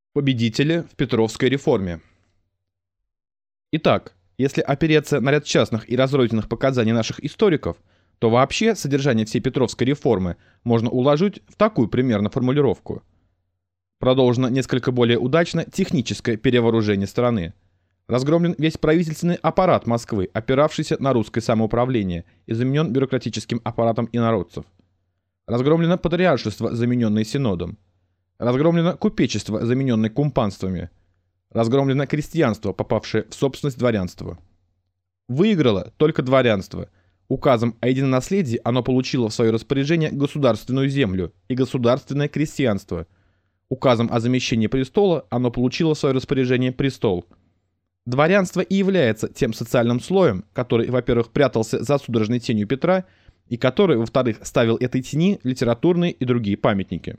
Победители в Петровской реформе. Итак, если опереться на ряд частных и разрозненных показаний наших историков, то вообще содержание всей Петровской реформы можно уложить в такую примерно формулировку. Продолжено несколько более удачно техническое перевооружение страны. Разгромлен весь правительственный аппарат Москвы, опиравшийся на русское самоуправление, и заменен бюрократическим аппаратом инородцев. Разгромлено патриаршество, замененное синодом. Разгромлено купечество, замененное кумпанствами. Разгромлено крестьянство, попавшее в собственность дворянства. Выиграло только дворянство. Указом о единонаследии оно получило в свое распоряжение государственную землю и государственное крестьянство. Указом о замещении престола оно получило в свое распоряжение престол. Дворянство и является тем социальным слоем, который, во-первых, прятался за судорожной тенью Петра, и который, во-вторых, ставил этой тени литературные и другие памятники.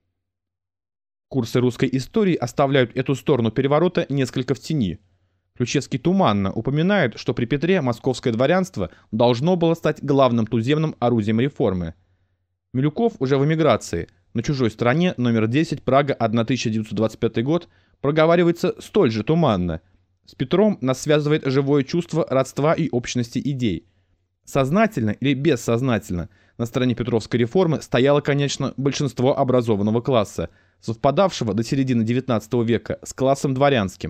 Курсы русской истории оставляют эту сторону переворота несколько в тени. Ключевский туманно упоминает, что при Петре московское дворянство должно было стать главным туземным орудием реформы. Милюков уже в эмиграции, на чужой стороне, номер 10, Прага, 1925 год, проговаривается столь же туманно. С Петром нас связывает живое чувство родства и общности идей. Сознательно или бессознательно на стороне Петровской реформы стояло, конечно, большинство образованного класса, совпадавшего до середины XIX века с классом дворянским.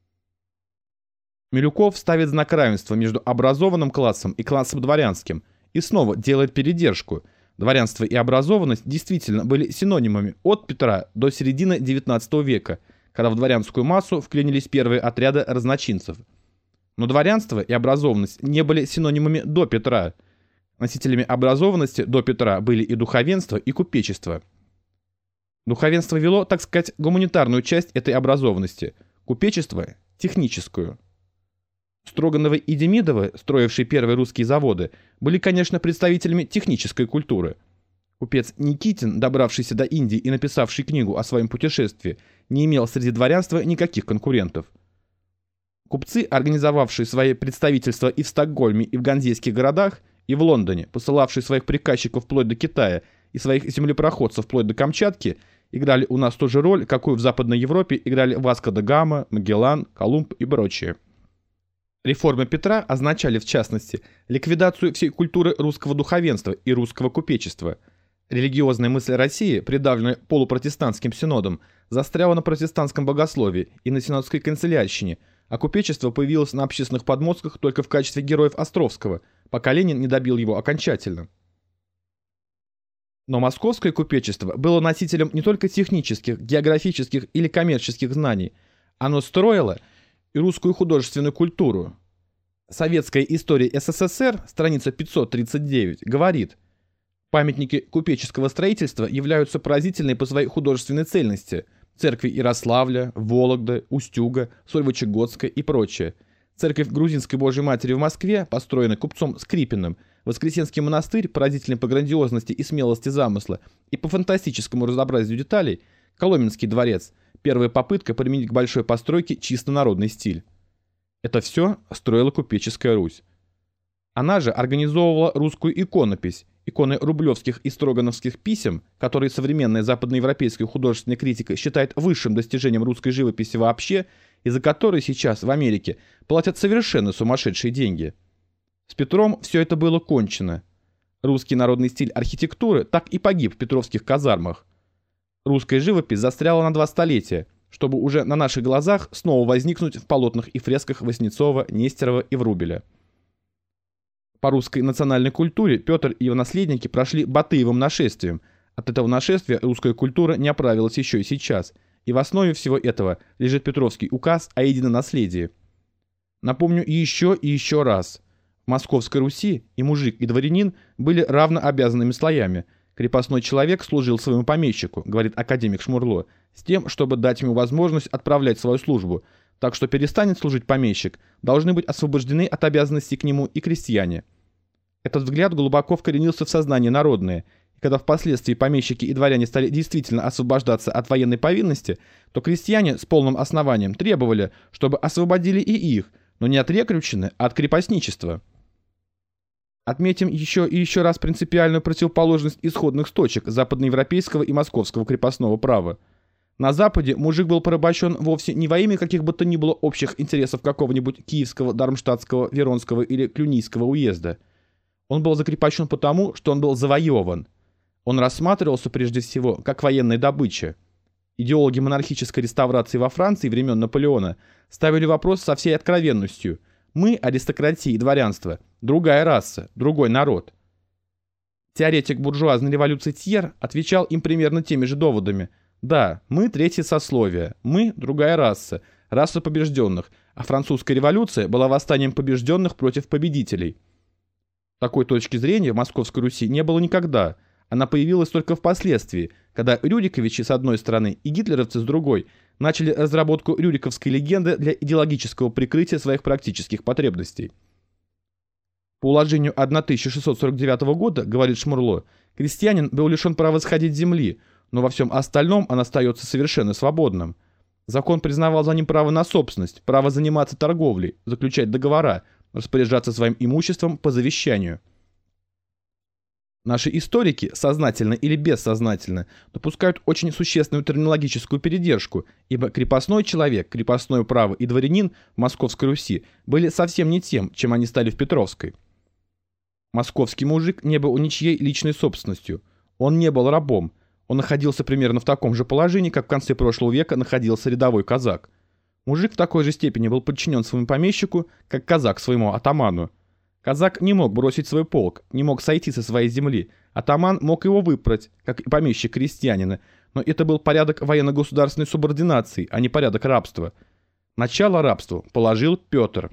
Милюков ставит знак равенства между образованным классом и классом дворянским и снова делает передержку. Дворянство и образованность действительно были синонимами от Петра до середины XIX века, когда в дворянскую массу вклинились первые отряды разночинцев. Но дворянство и образованность не были синонимами до Петра. Носителями образованности до Петра были и духовенство, и купечество. Духовенство вело, так сказать, гуманитарную часть этой образованности, купечество – техническую. Строгановы и Демидовы, строившие первые русские заводы, были, конечно, представителями технической культуры. Купец Никитин, добравшийся до Индии и написавший книгу о своем путешествии, не имел среди дворянства никаких конкурентов. Купцы, организовавшие свои представительства и в Стокгольме, и в ганзейских городах, и в Лондоне, посылавшие своих приказчиков вплоть до Китая и своих землепроходцев вплоть до Камчатки, играли у нас ту же роль, какую в Западной Европе играли Васко да Гама, Магеллан, Колумб и прочие. Реформы Петра означали, в частности, ликвидацию всей культуры русского духовенства и русского купечества. Религиозная мысль России, придавленная полупротестантским синодом, застряла на протестантском богословии и на синодской канцелярщине, а купечество появилось на общественных подмостках только в качестве героев Островского, пока Ленин не добил его окончательно. Но московское купечество было носителем не только технических, географических или коммерческих знаний, оно строило и русскую художественную культуру. Советская история СССР, страница 539, говорит: памятники купеческого строительства являются поразительной по своей художественной цельности: церкви Ярославля, Вологды, Устюга, Сольвычегодска и прочее. Церковь Грузинской Божьей Матери в Москве, построенная купцом Скрипиным, Воскресенский монастырь, поразительный по грандиозности и смелости замысла и по фантастическому разнообразию деталей, Коломенский дворец, первая попытка применить к большой постройке чисто народный стиль. Это все строила купеческая Русь. Она же организовывала русскую иконопись, иконы рублевских и строгановских писем, которые современная западноевропейская художественная критика считает высшим достижением русской живописи вообще, и за которые сейчас в Америке платят совершенно сумасшедшие деньги. С Петром все это было кончено. Русский народный стиль архитектуры так и погиб в петровских казармах. Русская живопись застряла на 2 столетия, чтобы уже на наших глазах снова возникнуть в полотнах и фресках Васнецова, Нестерова и Врубеля. По русской национальной культуре Петр и его наследники прошли Батыевым нашествием. От этого нашествия русская культура не оправилась еще и сейчас, и в основе всего этого лежит Петровский указ о единонаследии. Напомню еще и еще раз. В Московской Руси и мужик, и дворянин были равнообязанными слоями. Крепостной человек служил своему помещику, говорит академик Шмурло, с тем, чтобы дать ему возможность отправлять свою службу, так что перестанет служить помещик, должны быть освобождены от обязанностей к нему и крестьяне. Этот взгляд глубоко вкоренился в сознание народное, и когда впоследствии помещики и дворяне стали действительно освобождаться от военной повинности, то крестьяне с полным основанием требовали, чтобы освободили и их, но не от рекрутчины, а от крепостничества. Отметим еще и еще раз принципиальную противоположность исходных точек западноевропейского и московского крепостного права. На Западе мужик был порабощен вовсе не во имя каких бы то ни было общих интересов какого-нибудь Киевского, Дармштадтского, Веронского или Клюнийского уезда. Он был закрепощен потому, что он был завоеван. Он рассматривался прежде всего как военная добыча. Идеологи монархической реставрации во Франции времен Наполеона ставили вопрос со всей откровенностью. Мы, аристократия и дворянство, другая раса, другой народ. Теоретик буржуазной революции Тьер отвечал им примерно теми же доводами. Да, мы третье сословие, мы другая раса, раса побежденных, а французская революция была восстанием побежденных против победителей. Такой точки зрения в Московской Руси не было никогда. Она появилась только впоследствии, когда Рюриковичи с одной стороны и гитлеровцы с другой начали разработку рюриковской легенды для идеологического прикрытия своих практических потребностей. По уложению 1649 года, говорит Шмурло, крестьянин был лишен права сходить с земли, но во всем остальном он остается совершенно свободным. Закон признавал за ним право на собственность, право заниматься торговлей, заключать договора, распоряжаться своим имуществом по завещанию. Наши историки, сознательно или бессознательно, допускают очень существенную терминологическую передержку, ибо крепостной человек, крепостное право и дворянин в Московской Руси были совсем не тем, чем они стали в Петровской. Московский мужик не был ничьей личной собственностью, он не был рабом, он находился примерно в таком же положении, как в конце прошлого века находился рядовой казак. Мужик в такой же степени был подчинен своему помещику, как казак своему атаману. Казак не мог бросить свой полк, не мог сойти со своей земли. Атаман мог его выпрать, как и помещик крестьянина, но это был порядок военно-государственной субординации, а не порядок рабства. Начало рабству положил Петр.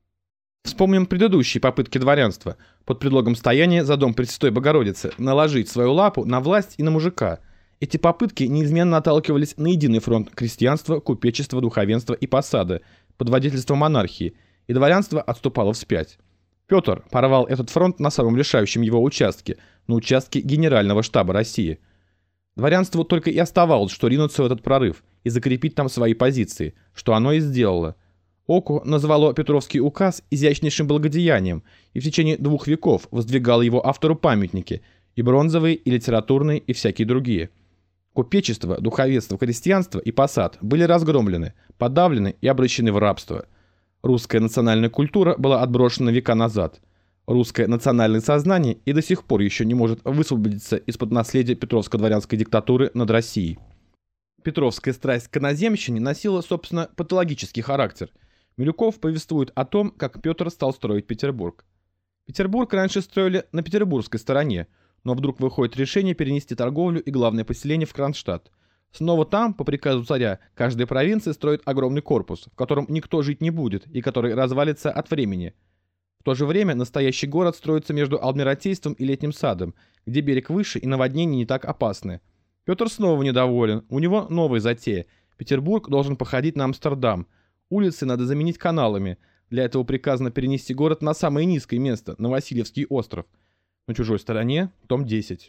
Вспомним предыдущие попытки дворянства под предлогом стояния за дом Пресвятой Богородицы наложить свою лапу на власть и на мужика. Эти попытки неизменно наталкивались на единый фронт крестьянства, купечества, духовенства и посада под водительством монархии, и дворянство отступало вспять. Петр порвал этот фронт на самом решающем его участке, на участке Генерального штаба России. Дворянству только и оставалось, что ринуться в этот прорыв и закрепить там свои позиции, что оно и сделало. Око назвало Петровский указ изящнейшим благодеянием и в течение 2 веков воздвигало его автору памятники, и бронзовые, и литературные, и всякие другие. Купечество, духовенство, крестьянство и посад были разгромлены, подавлены и обращены в рабство. Русская национальная культура была отброшена века назад. Русское национальное сознание и до сих пор еще не может высвободиться из-под наследия петровско-дворянской диктатуры над Россией. Петровская страсть к иноземщине носила, собственно, патологический характер. Милюков повествует о том, как Петр стал строить Петербург. Петербург раньше строили на петербургской стороне, но вдруг выходит решение перенести торговлю и главное поселение в Кронштадт. Снова там, по приказу царя, каждая провинция строит огромный корпус, в котором никто жить не будет и который развалится от времени. В то же время настоящий город строится между Адмиралтейством и Летним садом, где берег выше и наводнения не так опасны. Петр снова недоволен, у него новая затея. Петербург должен походить на Амстердам. Улицы надо заменить каналами. Для этого приказано перенести город на самое низкое место, на Васильевский остров. На чужой стороне, том 10.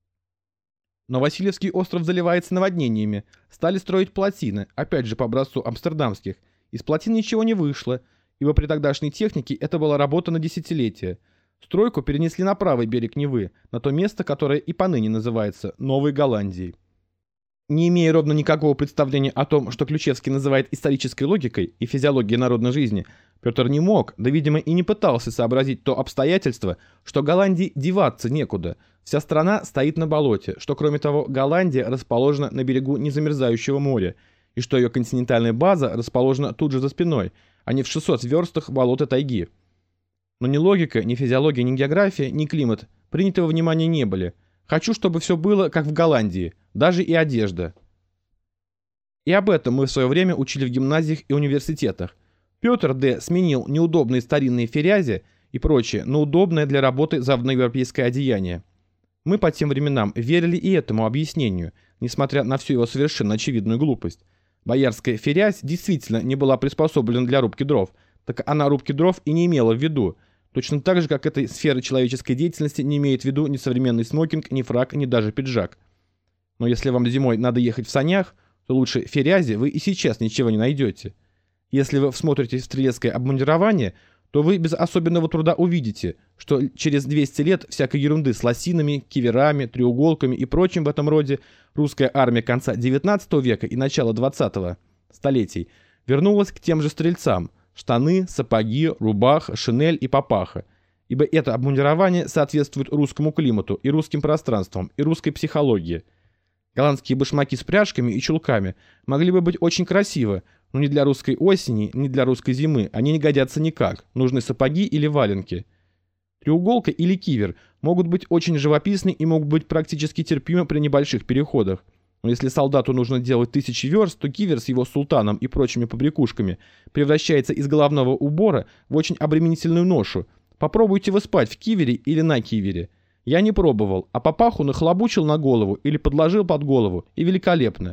Но Васильевский остров заливается наводнениями. Стали строить плотины, опять же по образцу амстердамских. Из плотин ничего не вышло, ибо при тогдашней технике это была работа на десятилетия. Стройку перенесли на правый берег Невы, на то место, которое и поныне называется Новой Голландией. Не имея ровно никакого представления о том, что Ключевский называет исторической логикой и физиологией народной жизни, Петр не мог, да, видимо, и не пытался сообразить то обстоятельство, что Голландии деваться некуда. Вся страна стоит на болоте, что, кроме того, Голландия расположена на берегу незамерзающего моря, и что ее континентальная база расположена тут же за спиной, а не в 600 верстах болота тайги. Но ни логика, ни физиология, ни география, ни климат принятого внимания не были. Хочу, чтобы все было, как в Голландии, даже и одежда. И об этом мы в свое время учили в гимназиях и университетах. Петр Д. сменил неудобные старинные ферязи и прочее на удобное для работы западноевропейское одеяние. Мы по тем временам верили и этому объяснению, несмотря на всю его совершенно очевидную глупость. Боярская ферязь действительно не была приспособлена для рубки дров, так она рубки дров и не имела в виду, точно так же, как этой сферы человеческой деятельности не имеет в виду ни современный смокинг, ни фрак, ни даже пиджак. Но если вам зимой надо ехать в санях, то лучше ферязи вы и сейчас ничего не найдете. Если вы всмотритесь в стрелецкое обмундирование, то вы без особенного труда увидите, что через 200 лет всякой ерунды с лосинами, киверами, треуголками и прочим в этом роде русская армия конца XIX века и начала XX столетий вернулась к тем же стрельцам – штаны, сапоги, рубаха, шинель и папаха, ибо это обмундирование соответствует русскому климату и русским пространствам, и русской психологии. Голландские башмаки с пряжками и чулками могли бы быть очень красивы, но ни для русской осени, ни для русской зимы они не годятся никак, нужны сапоги или валенки. Треуголка или кивер могут быть очень живописны и могут быть практически терпимы при небольших переходах. Но если солдату нужно делать 1000 верст, то кивер с его султаном и прочими побрякушками превращается из головного убора в очень обременительную ношу. Попробуйте вы спать в кивере или на кивере. Я не пробовал, а папаху нахлобучил на голову или подложил под голову, и великолепно.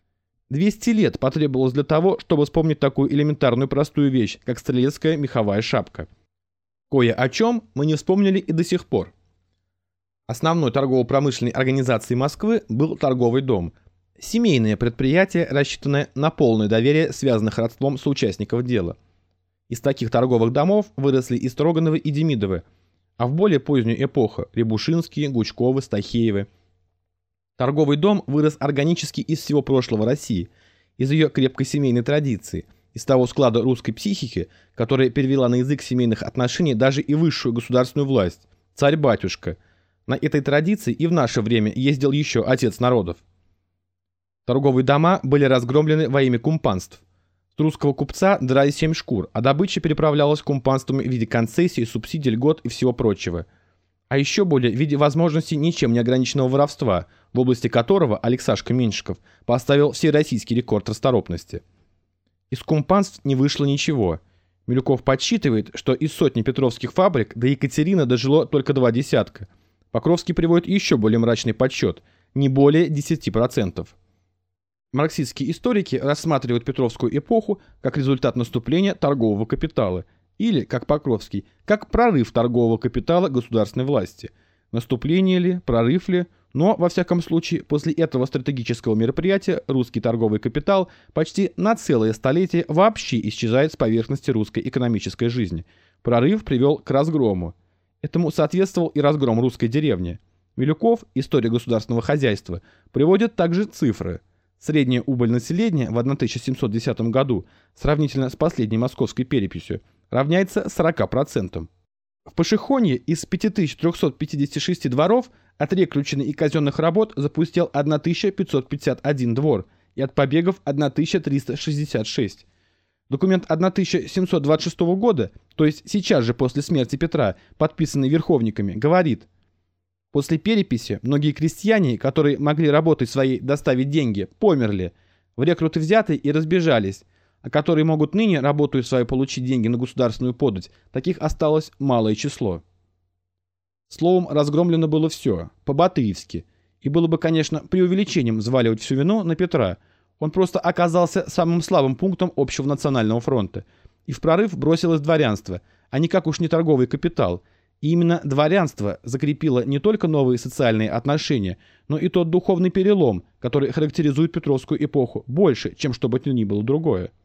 200 лет потребовалось для того, чтобы вспомнить такую элементарную простую вещь, как стрелецкая меховая шапка. Кое о чем мы не вспомнили и до сих пор. Основной торгово-промышленной организацией Москвы был торговый дом. Семейное предприятие, рассчитанное на полное доверие связанных родством соучастников дела. Из таких торговых домов выросли и Строгановы, и Демидовы, а в более позднюю эпоху – Рябушинские, Гучковы, Стахеевы. Торговый дом вырос органически из всего прошлого России, из ее крепкой семейной традиции, из того склада русской психики, которая перевела на язык семейных отношений даже и высшую государственную власть – царь-батюшка. На этой традиции и в наше время ездил еще отец народов. Торговые дома были разгромлены во имя кумпанств. С русского купца драли 7 шкур, а добыча переправлялась кумпанствами в виде концессий, субсидий, льгот и всего прочего. А еще более в виде возможности ничем не ограниченного воровства, в области которого Алексашка Меньшиков поставил всероссийский рекорд расторопности. Из кумпанств не вышло ничего. Милюков подсчитывает, что из сотни петровских фабрик до Екатерины дожило только 2 десятка. Покровский приводит еще более мрачный подсчет – не более 10%. Марксистские историки рассматривают Петровскую эпоху как результат наступления торгового капитала или, как Покровский, как прорыв торгового капитала государственной власти. Наступление ли, прорыв ли, но, во всяком случае, после этого стратегического мероприятия русский торговый капитал почти на целое столетие вообще исчезает с поверхности русской экономической жизни. Прорыв привел к разгрому. Этому соответствовал и разгром русской деревни. Милюков, история государственного хозяйства, приводит также цифры. Средняя убыль населения в 1710 году, сравнительно с последней московской переписью, равняется 40%. В Пашихонье из 5356 дворов от рекрученных и казенных работ запустил 1551 двор и от побегов 1366. Документ 1726 года, то есть сейчас же после смерти Петра, подписанный верховниками, говорит: после переписи многие крестьяне, которые могли работой своей доставить деньги, померли, в рекруты взяты и разбежались, а которые могут ныне работаю свою получить деньги на государственную подать, таких осталось малое число. Словом, разгромлено было все, по-батыевски, и было бы, конечно, преувеличением взваливать всю вину на Петра. Он просто оказался самым слабым пунктом общего национального фронта. И в прорыв бросилось дворянство, а никак уж не торговый капитал. И именно дворянство закрепило не только новые социальные отношения, но и тот духовный перелом, который характеризует Петровскую эпоху больше, чем что бы то ни было другое.